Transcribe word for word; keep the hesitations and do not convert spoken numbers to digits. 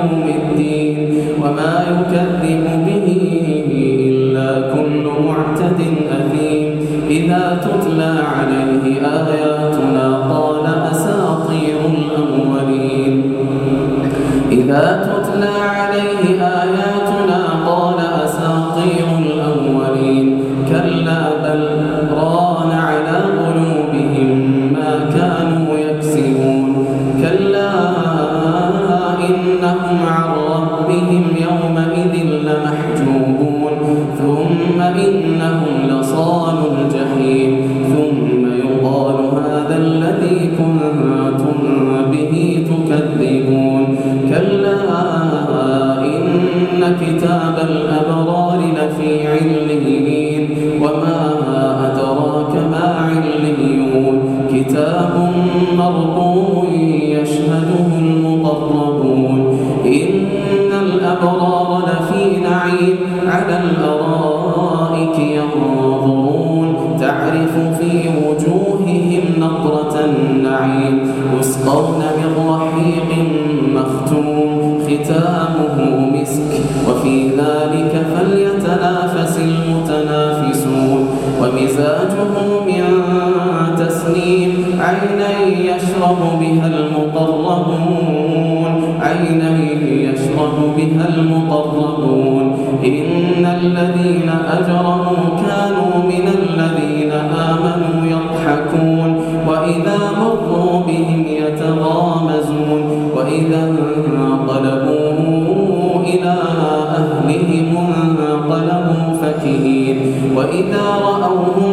يوم الدين وما يكذب به إلا كل معتد أثيم إذا تتلى عليه آياتنا قال أساطير الأولين إذا تتلى عليه آياتنا قال أساطير الأولين كلا بل ران على قلوبهم ما كانوا يكسبون كلا إنهم عن ربهم يومئذ لمحجوبون ثم إنهم لصالو الجحيم ثم يقال هذا الذي كنتم به تكذبون كلا إن كتاب الأبرار لفي عليين وما أدراك ما عليون كتاب مرقوم يشهده المقربون إن الأبرار لفي نعيم على الأرائك ينظرون تعرف في وجوههم نضرة النعيم يسقون من رحيق مختوم ختامه مسك وفي ذلك فليتنافس المتنافسون ومزاجه من تسنيم عينا يشرب بها المقربون عينا يشرب بها المقربون إن الذين أجرموا كانوا من الذين آمنوا يضحكون وإذا مروا بهم يتغامزون وإذا انقلبوا إلى أهلهم انقلبوا فكهين وإذا رأوهم